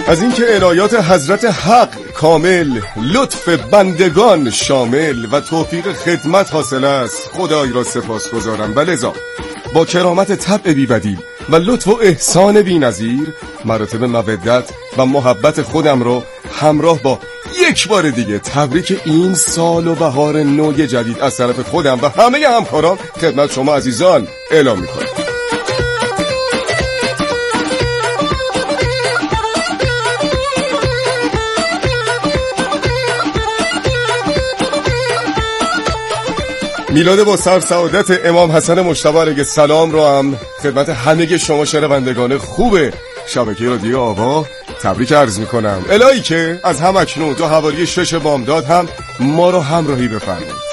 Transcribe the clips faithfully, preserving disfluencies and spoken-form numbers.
از اینکه عنایات حضرت حق کامل، لطف بندگان شامل و توفیق خدمت حاصل است، خدای را سپاس گزارم و لذا با کرامت طبع بی بدیل و لطف و احسان بی نظیر مراتب مودت و محبت خودم رو همراه با یک بار دیگه تبریک این سال و بهار نوی جدید از طرف خودم و همه همکاران خدمت شما عزیزان اعلام میکنم. میلاد با سر سعادت امام حسن مجتبی علیه السلام رو هم خدمت همه شما شنوندگان خوب شبکه رادیو آوا تبریک عرض میکنم. الهی که از هم اکنون تا حوالی شش بامداد هم ما رو همراهی بفرمایید.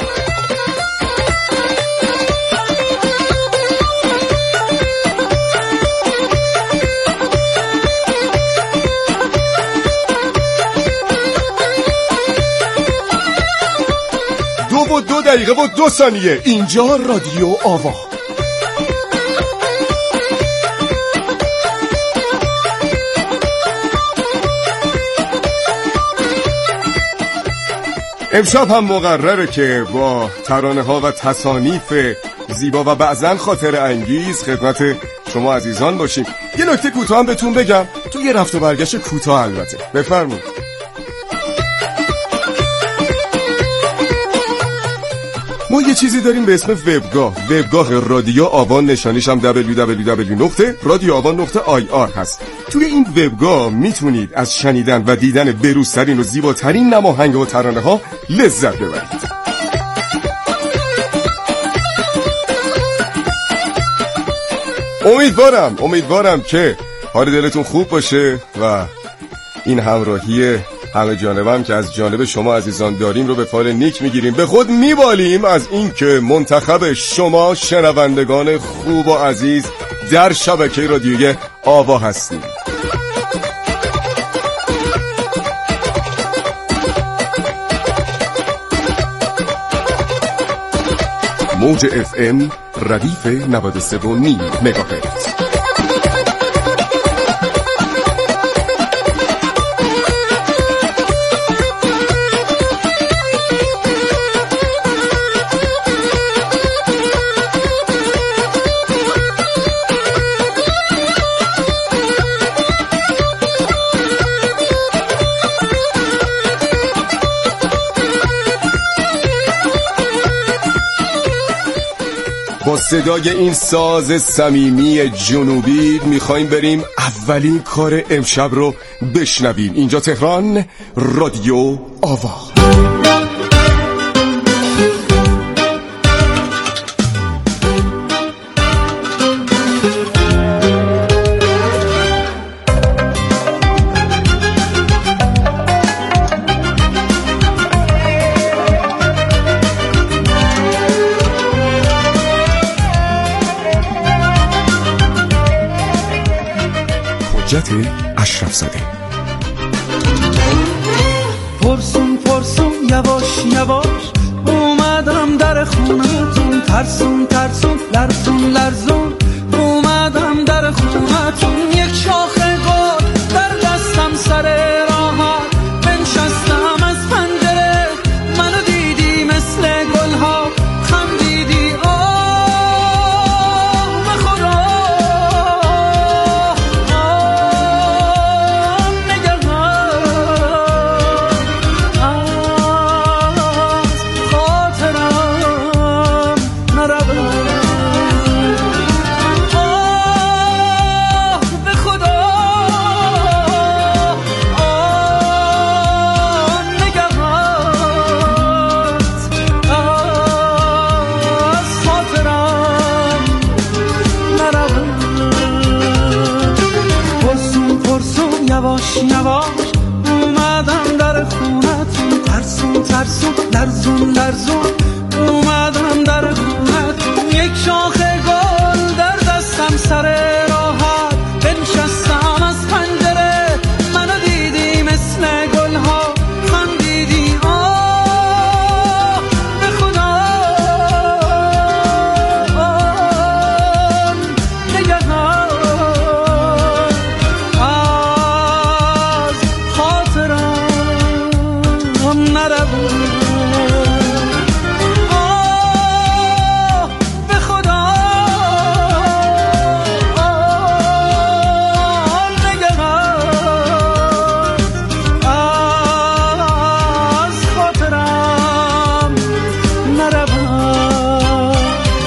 دو و دو دقیقه و دو ثانیه اینجا رادیو آوا. امشب هم مقرره که با ترانه ها و تصانیف زیبا و بعضن خاطر انگیز خدمت شما عزیزان باشیم. یه نکته کوتاه هم بهتون بگم، تو یه رفت و برگشت کوتاه البته. بفرمایید. ما یه چیزی داریم به اسم وبگاه. وبگاه رادیو آوا، نشانیش هم دبلیو دبلیو دبلیو نقطه رادیو آوا نقطه آی آر هست. توی این وبگاه میتونید از شنیدن و دیدن بروزترین و زیباترین نماهنگ و ترانه ها لذت ببرید. امیدوارم امیدوارم که حال دلتون خوب باشه و این همراهی همه جانبم که از جانب شما عزیزان داریم رو به فال نیک میگیریم. به خود میبالیم از این که منتخب شما شنوندگان خوب و عزیز در شبکه رادیوی آوا هستیم. موج اف ام ردیف نود و سه و نیم مگاهرتز. با صدای این ساز صمیمی جنوبی میخوایم بریم اولین کار امشب رو بشنویم. اینجا تهران، رادیو آوا. حجت اشرف زاده. پرسون پرسون یواش یواش اومدم در خونتون، ترسون ترسون لرزون لرزون اومدم در خونتون. یک شاخه گل در دستم سر راحت بنشستم از پنجره، منو دیدی مثل گلها خندیدی. آه به خدا یواش یواش اومدم در خونتون، ترسون ترسون لرزون لرزون اومدم در خونتون. یک شاخه گل در دستم سر راحت بنشستم از پنجره، منو دیدی مثل گلها خندیدی. آه به خدا نگهان از نبود. آه به خدا آه نگران از خاطرم نروم.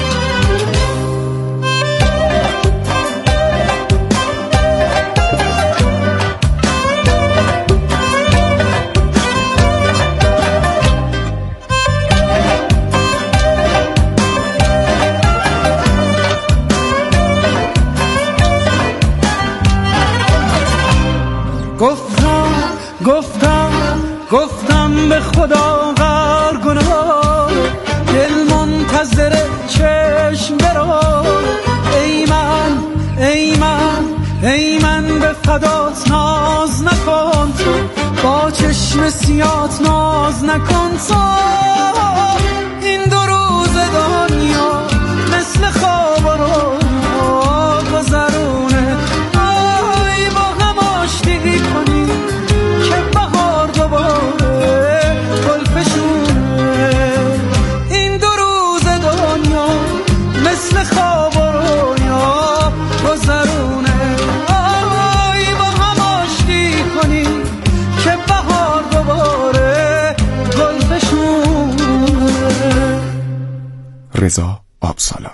گفتم گفتم گفتم به خدا غر گناه، دل منتظر چشم برو. ای من ای من ای من به فدات ناز نکن تو، با چشم سیات ناز نکن تو. این دو روز دنیا مثل خواب رو گذرونه. آی با هم آشتی کنی که بهار دوباره گل فشونه. این دو روز دنیا مثل خواب رو یا گذرونه. آی با هم آشتی کنی که بهار دوباره گل فشونه. رضا آبسالان.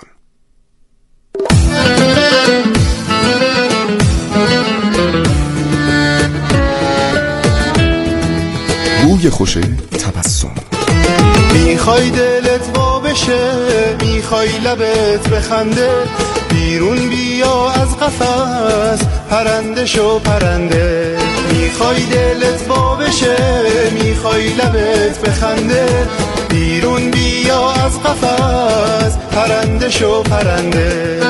بوی خوش تبسم. میخوای دلت وا بشه، میخوای لبت بخنده، بیرون بیا از قفس پرنده شو پرنده. میخوای دلت وا بشه، میخوای لبت بخنده، بیرون بیا از قفس پرنده شو پرنده.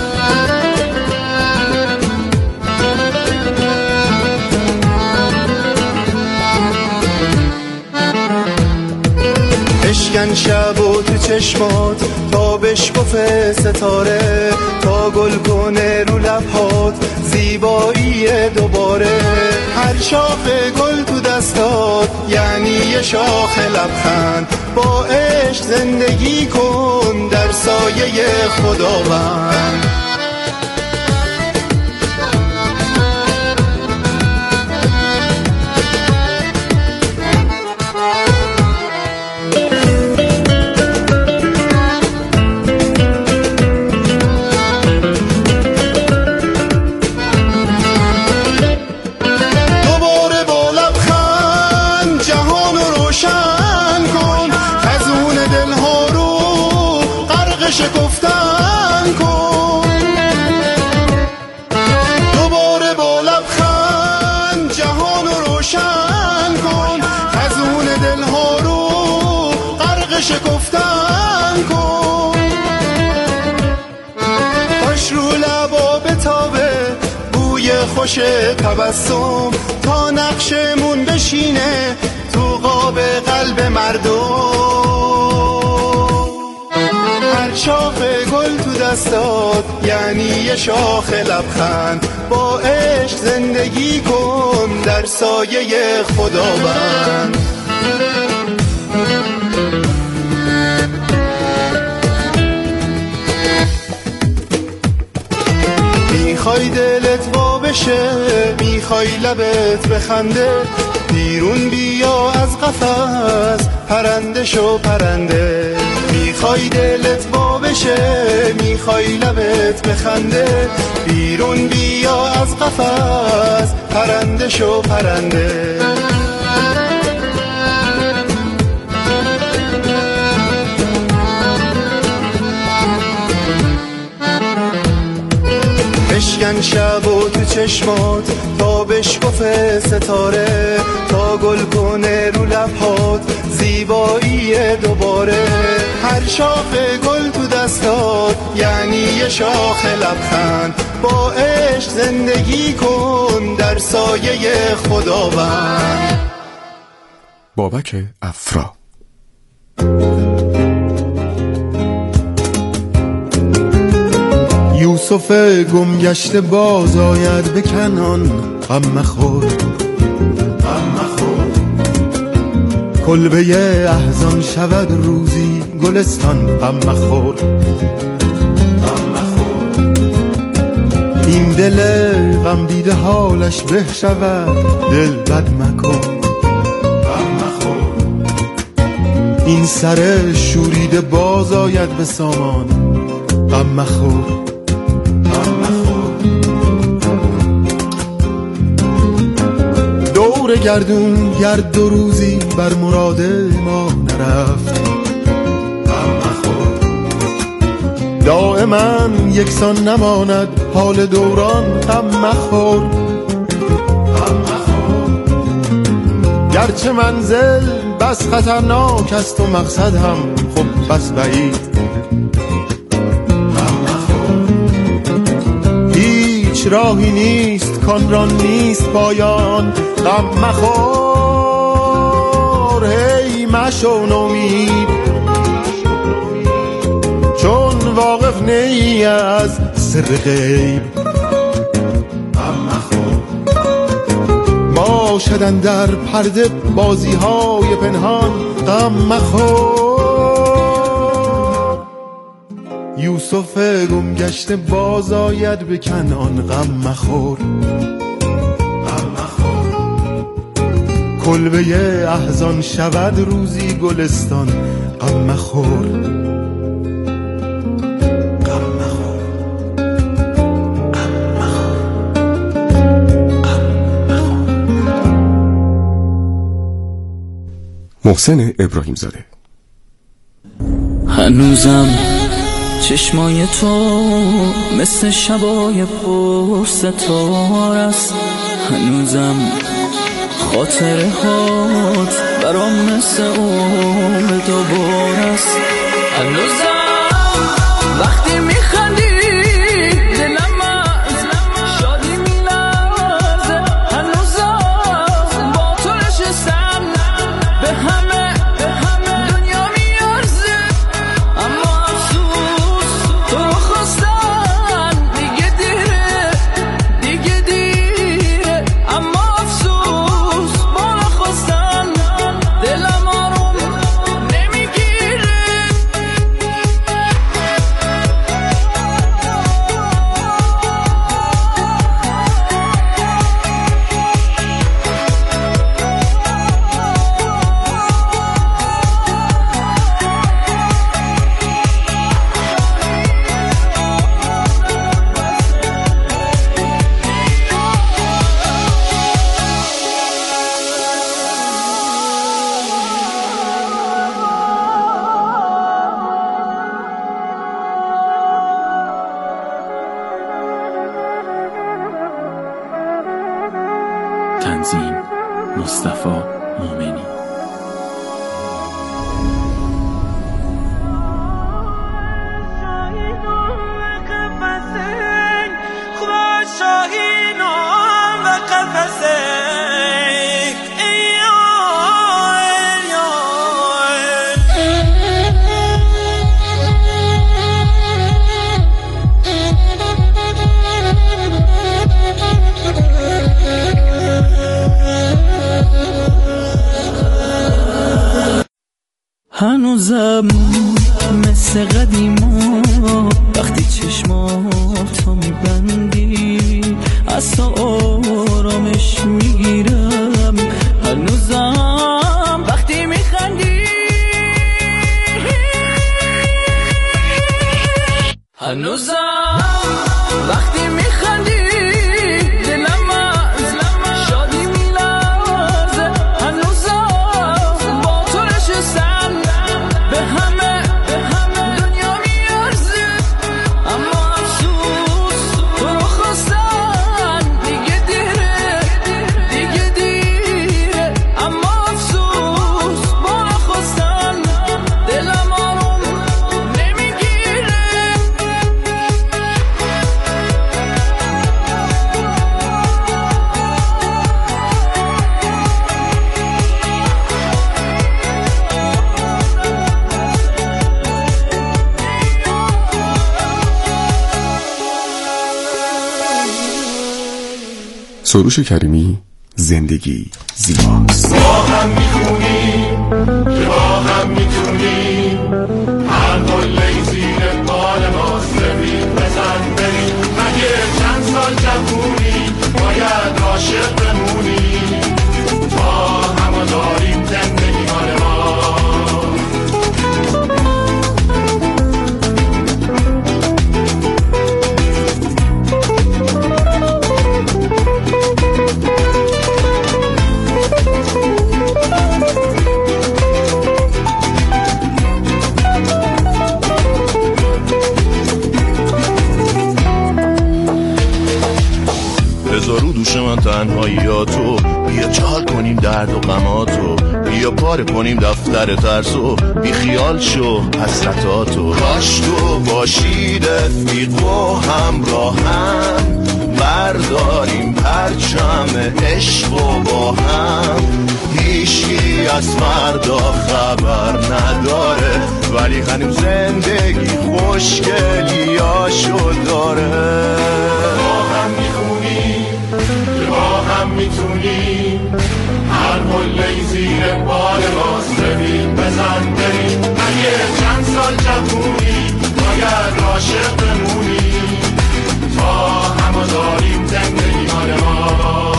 اشکن شب و تو چشمات تا بشکفه ستاره، تا گل کنه رو لبهات زیبایی دوباره. هر شاخ گل تو دستات یعنی یه شاخ لبخند، با عشق زندگی کن در سایه خداوند. شکفتن کن دوباره با لبخند، جهان رو روشن کن، خزون دلها رو غرق شکفتن کن. خوش رو لبا بتابه بوی خوش تبسم، تا نقشمون بشینه تو قاب قلب مردم. شاخ گل تو دستات یعنی یه شاخ لبخند، با عشق زندگی کن در سایه خداوند. میخوای دلت وا بشه، میخوای لبت بخنده، بیرون بیا از قفس پرنده شو پرنده. میخوای دلت وا بشه، میخوای لبت بخنده، بیرون بیا از قفس پرنده شو پرنده. بشکن شب و تو چشمات تا بشکفه ستاره، تا گل کنه رو لبهات زیبایی دوباره. هر شاخ گل تو دستات یعنی یه شاخ لبخند، با عشق زندگی کن در سایه خداوند. بابک افرا. یوسف گم گشته باز آید به کنعان، غم مخور غم مخور. کلبه احزان شود روزی گلستان غم مخور، این دل غم دیده حالش به شود دل بد مکن، این سر شوریده باز آید به سامان غم مخور. دور گردون گرد دو روزی بر مراد ما نرفت، دائما یکسان نماند حال دوران غم مخور. گرچه منزل بس خطرناک است و مقصد هم خب بس بعید، هیچ راهی نیست کان را نیست پایان غم مخور. هی مشو نومید چون واقف نی از سر غیب، باشدن در پرده بازی های پنهان غم مخور. یوسف گم گشته باز آید به کنعان غم مخور، کلبه احزان شود روزی گلستان غم مخور. محسن ابراهیم زاده. هنوزم چشمای تو مثل شبای پر ستاره است، هنوزم خاطره هات برام مثل عمر دوباره است، هنوزم وقتی میخندی دلم از شادی میلرزه، هنوزم با تو نشستم به همه دنیا میارزه، اما افسوس تو رو خواستن دیگه دیره دیگه دیره، اما افسوس با نخواستن دلم آروم نمیگیره. تنظیم مصطفی مومنی. هنوزم مثل قدیما وقتی چشماتو میبندی از تو آرامش میگیرم، هنوزم وقتی میخندی، هنوزم وقتی میخندی دلم از شادی میلرزه، هنوزم با تو نشستم به همه دنیا میارزه، اما افسوس تو رو خواستن دیگه دیره دیگه دیره، اما افسوس با نخواستن دلم آروم نمیگیره. سروش کریمی، زندگی زیباست. با هم میخونیم پاره کنیم دفتر ترسو، بی خیال شو حسرتاتو. کاش تو باشی رفیق و همراهم، برداریم پرچم عشق و با هم. هیچی از فردا خبر نداره، ولی هنوز زندگی خوشگلیاشو داره. با هم میخونیم که با هم میتونیم، هر مله‌ای زیر بال ماست. ببین بزن بریم، اگه چند سال جوونی باید عاشق بمونیم، تا همه داریم زندگی مال ما.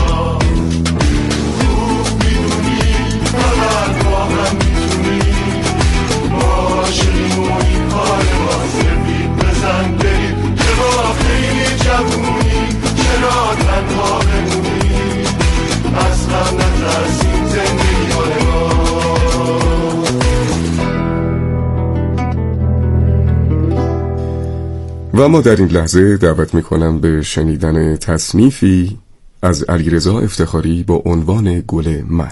خوب میدونیم فقط با هم میتونیم، عاشقیم و این کار ماست. ببین بزن بریم که با خیلی جوونی، چرا تنها بمونیم، از هم نترسیم زندگی مال ما. و ما در این لحظه دعوت میکنم به شنیدن تصنیفی از علیرضا افتخاری با عنوان گل من.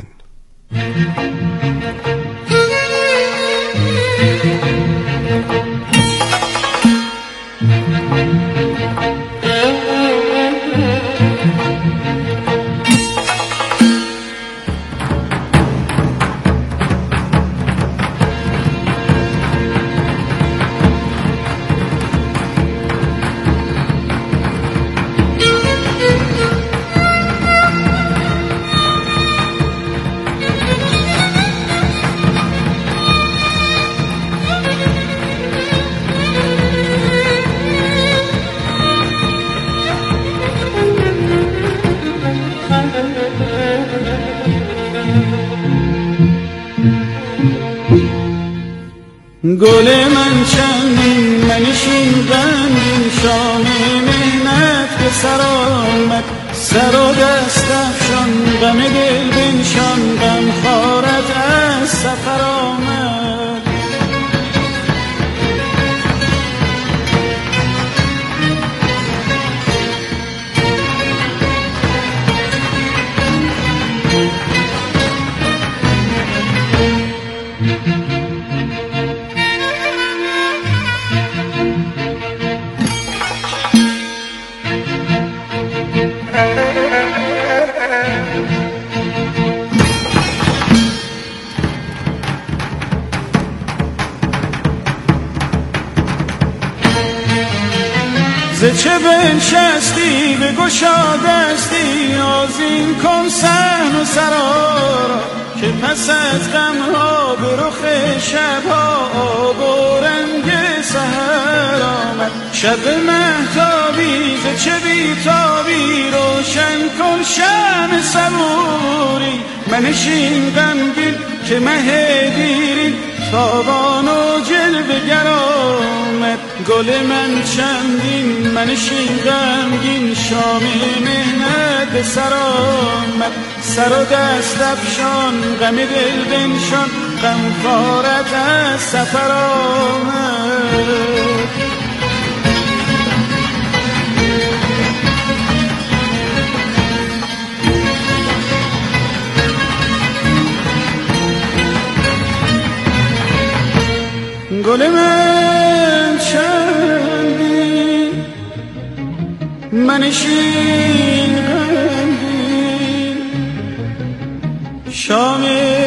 گل من چندین منشین غمگین، شام مهنت به سر آمد، سر و دست افشان غم دل بنشان، غم خارت از سفر آمد. ز چه بنشستی بگشا دستی، آذین کن صحن و سرا را، که پس از غمها به رخ شبها آب و رنگ سحر آمد. شب مهتابی ز چه بیتابی، روشن کن شمع صبوری، منشین غمگین که مه دیرین تابان و جلوه گر آمد. گل من چندین منشین غمگین، شام مهنت به سر آمد، سر و دست افشان غم دل بنشان، غم خارت از سفر آمد. گل من چندین منشین غمگین، شام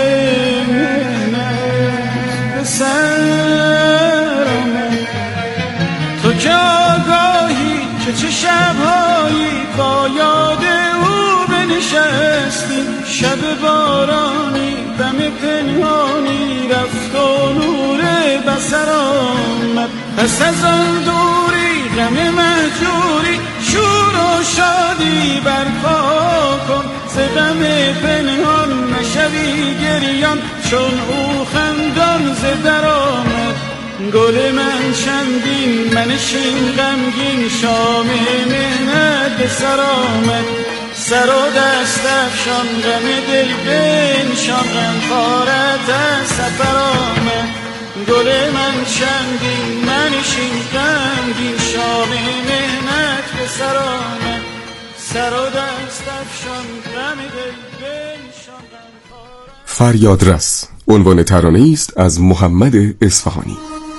مهنت به سر آمد. تو که آگاهی که چه شبهایی با یاد او بنشستی، شب بارانی دم پنهانی رفت و نور بسر آمد. پس از آن دوری غم مهجوری، شور و شادی برپا کن، ز غم پنهان نشوی گریان، چون او خندان ز در آمد. گل من چندین منشین غمگین، شام مهنت به سر آمد، سر و دست افشان غم دل بنشان، غم خارت از سفر آمد. گل من چندین منشین غمگین، شام مهنت به سر آمد، سر و دست افشان غم دل بنشان، غم خارت. فریادرس عنوان ترانه است از محمد اصفهانی.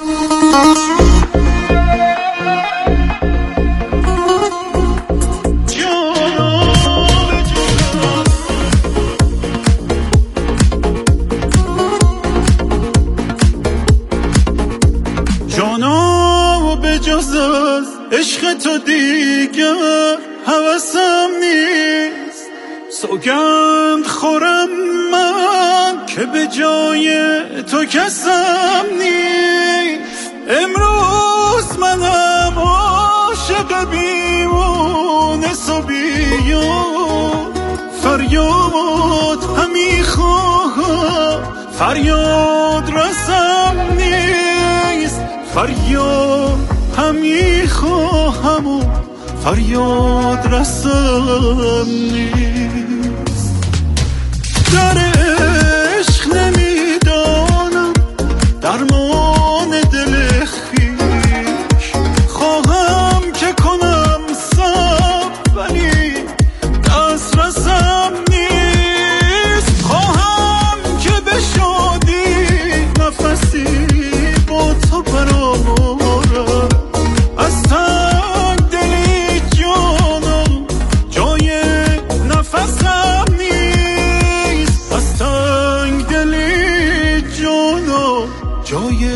جانا به جز از عشق تو دیگر هوسم نیست، سوگند خورم من که به جای تو کسم نیست. امروز منم عاشق بیمونس و بیان، فریاد همی خواهم فریاد رسم نیست، فریاد همی خواهم و فریاد رسم نیست. در عشق نمیدانم درمان دل خویش، خواهم که کنم صبر ولی دست رسم نیست. خواهم که به شادی نفسی با تو برآورم، از تنگ دلی جانم جای نفسم نیست، از تنگ دلی جانم جای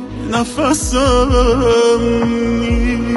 نفسم نیست.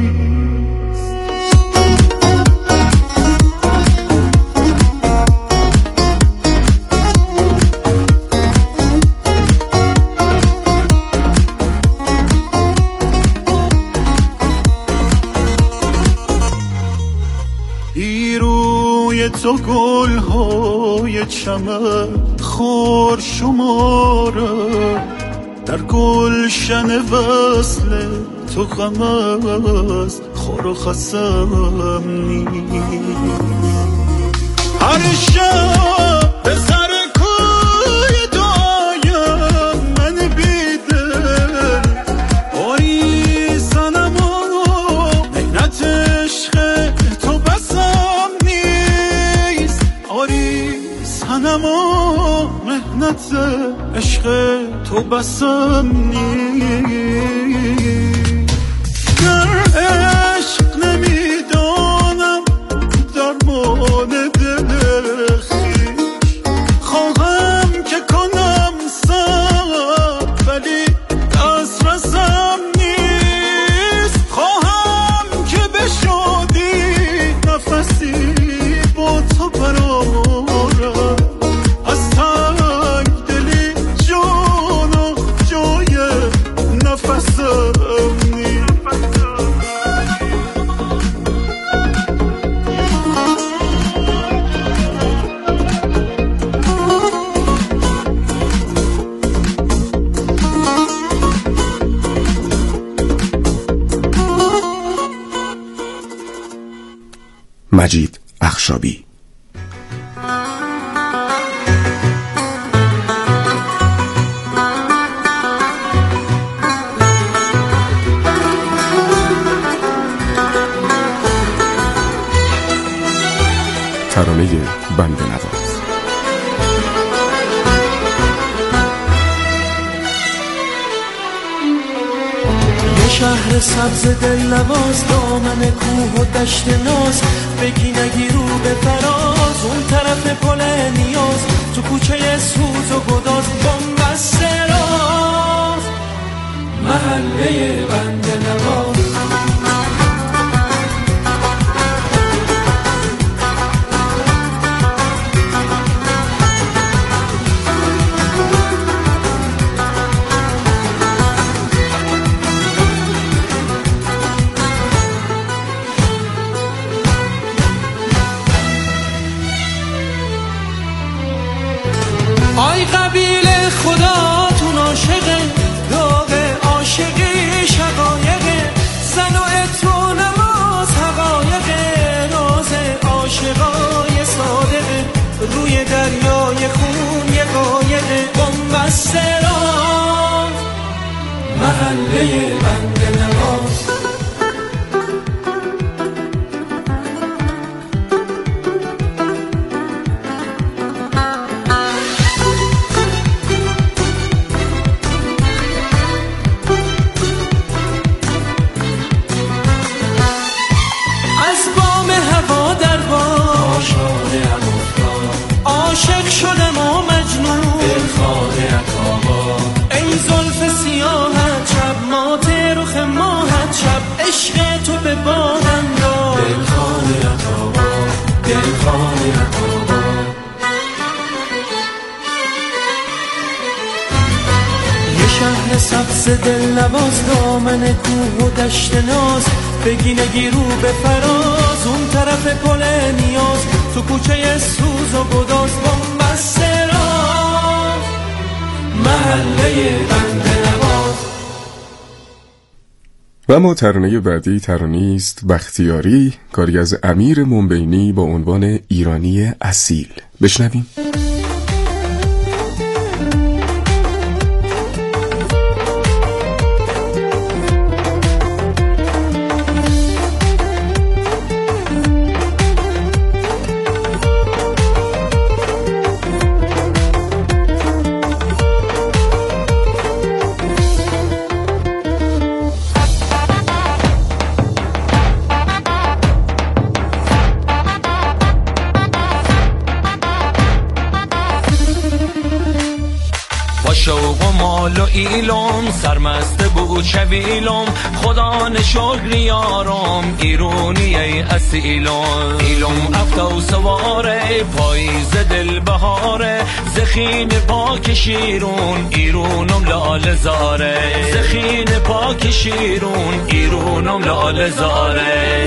روی تو گل‌های چمن خار شماره، در گلشن وصل تو غم از خار و خسم نیست. هر شب به سر کوی دایم من بیدل آری سنم و مهنت عشق تو بسم نیست، آری سنم و مهنت عشق تو بسم نیست. در عشق نمیدانم درمان دل خویش، خواهم که کنم صبر ولی دست رسم نیست. خواهم که به شادی نفسی با تو برآورم، از تنگ دلی جانم جای نفسم نیست. مجید اخشابی. ترانه بنده نواز. یه شهر سبز دل نواز، دامن کوه و دشت ناز، بگی نگی رو به فراز، اون طرف پل نیاز، تو کوچه سوز و گداز، بنبست راز، محله بنده نواز. آی قبیله خداتون عاشقه، داغ عاشقی شقایقه، زن و عطر و نماز حقایقه، راز عاشقای صادقه، روی دریای خون یه قایقه، بنبست راز، محله بنده نواز. شهر سبز دل نواز دامن کوه و دشت ناز، بگی نگی رو به فراز اون طرف پل نیاز، تو کوچه سوز و گداز بنبست راه محله بنده‌نواز. و اما ترانه بعدی ترانه‌ای است بختیاری، کاری از امیر منبینی با عنوان ایرانی اصیل. بشنویم. شوق و مال و ایلم سرمست بوچویلم، خدا نشکر یارم ایرونی ای اصیلم. ایلم افتا و سواره پاییز دل بهاره، زخین پاک شیرون ایرونم لال زاره، زخین پاک شیرون ایرونم لال زاره.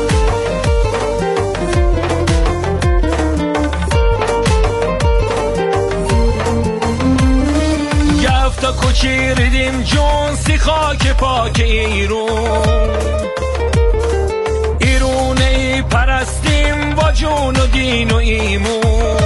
تا کوچی ریدیم جون سی خاک پاک ایرون، ایرونه ای پرستیم با جون و دین و ایمون،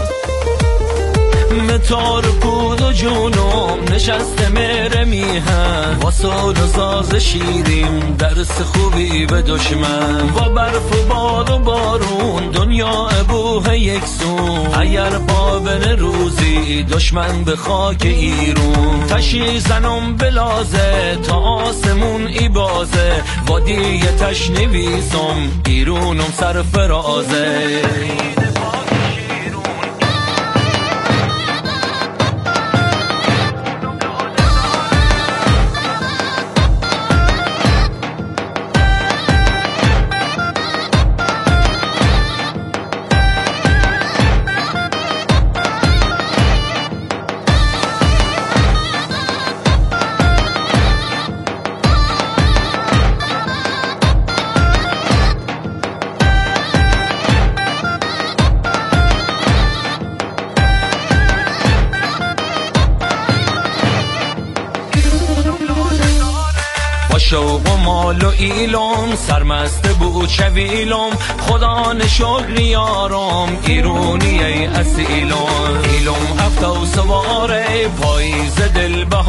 متار پود و جونم نشسته مهر میهن، با سال و ساز شیریم درس خوبی به دشمن، با برف و باد و بارون دنیا ابوه یک سون، اگر پا بن روزی دشمن به خاک ایرون، تشی زنم بلازه تا آسمون ای بازه، وادی تش نویسم ایرونم سر فرازه. با شوق و مال و ایلم سرمست بوچویلم، خدا نشکر یارم ایرونی ای اصیلم. ایلم افتا و سواره پاییز دل بهاره